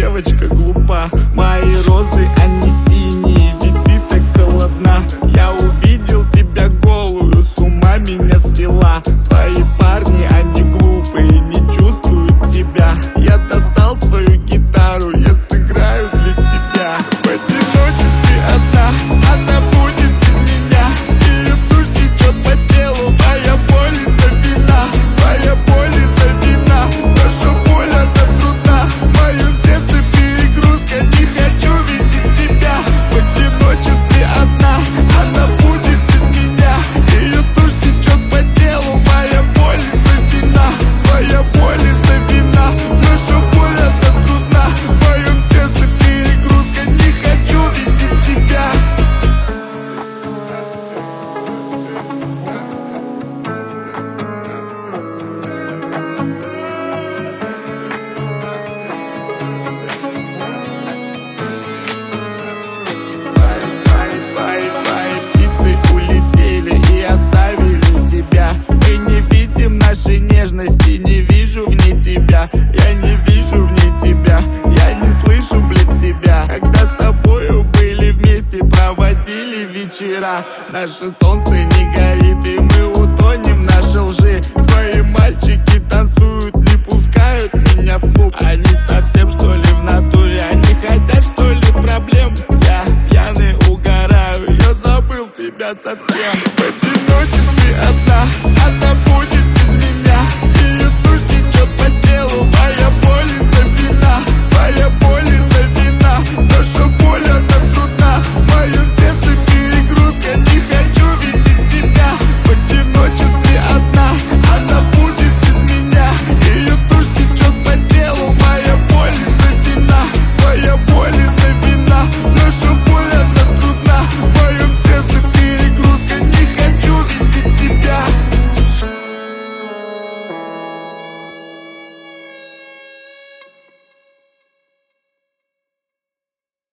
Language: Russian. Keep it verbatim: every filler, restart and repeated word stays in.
девочка глупа. Мои розы, они синие, ведь ты так холодна. Я увидел тебя голую, с ума меня свела. Твои парни, они глупые, не чувствуют тебя. Я достал свою гитару, я сыграю для тебя. В одиночестве одна, она будет без меня. Ее душ течет по телу, моя боль из-за вина. Твоя боль из-за вина, наша боль, она трудна. В моем сердце перегрузка, не хочу видеть тебя. В одиночестве одна, она будет без меня. Ее душ течет по телу, моя боль из-за вина. Твоя боль из-за вина, наша боль, она трудна. В моем сердце перегрузка, не хочу видеть тебя. Твои птицы улетели и оставили тебя. Мы не видим нашей нежности, не вижу в ней тебя. Я не вижу в ней тебя, я не слышу, блядь, себя. Когда с тобою были вместе, проводили вечера. Наше солнце не горит, и мы утонем в нашей лжи. Твои мальчики танцуют, не пускают меня в клуб. Они совсем что ли в натуре, они хотят что ли проблем. Я пьяный угораю, я забыл тебя совсем.